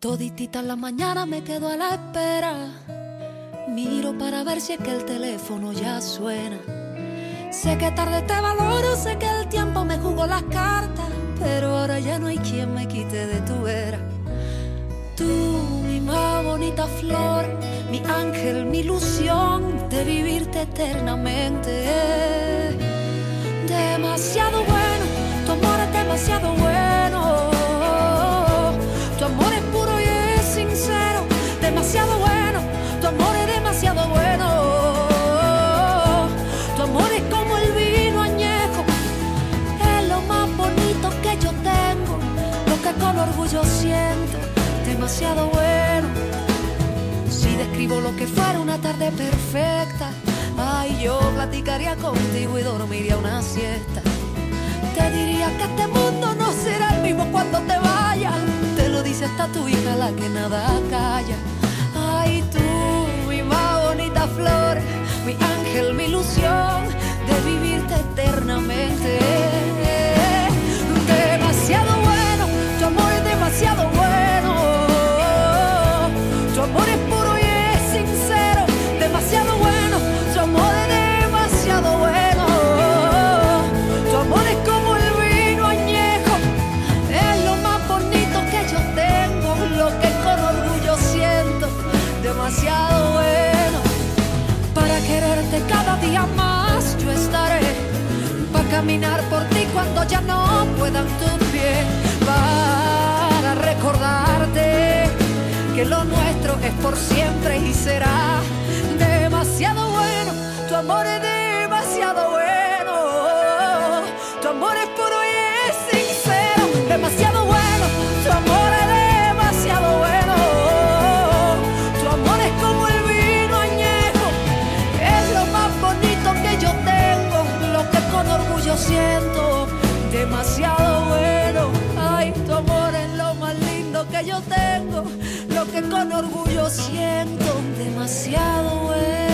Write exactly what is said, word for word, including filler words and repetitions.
Toditita en la mañana me quedo a la espera. Miro para ver si es que el teléfono ya suena. Sé que tarde te valoro, sé que el tiempo me jugó las cartas, pero ahora ya no hay quien me quite de tu vera. Tú, mi más bonita flor, mi ángel, mi ilusión de vivirte eternamente. Demasiado bueno, tu amor es demasiado bueno. Tu amor es puro y es sincero, demasiado bueno. Tu amor es demasiado bueno. Tu amor es como el vino añejo, es lo más bonito que yo tengo, lo que con orgullo siento, demasiado bueno. Si describo lo que fuera una tarde perfecta, ay, yo platicaría contigo y dormiría una siesta. Te diría que este mundo no será el mismo cuando te vayas. Te lo dice hasta tu hija, la que nada calla. Ay, tú, mi más bonita flor, mi ángel, mi ilusión de vivirte eternamente. Demasiado bueno, tu amor es demasiado bueno. Tu amor es puro y es sincero, demasiado bueno. Tu amor es demasiado bueno. Tu amor es como el vino añejo, es lo más bonito que yo tengo, lo que con orgullo siento, demasiado bueno. Para quererte cada día más yo estaré, para caminar por ti cuando ya no puedan tus pies, para recordarte que lo nuestro es por siempre y será demasiado bueno. Tu amor es demasiado bueno. Tu amor es puro y es sincero, demasiado bueno. Tu amor es demasiado bueno. Tu amor es como el vino añejo, es lo más bonito que yo tengo, lo que con orgullo siento, demasiado bueno. Ay, tu amor es lo más lindo que yo tengo, lo que con orgullo siento, demasiado bueno.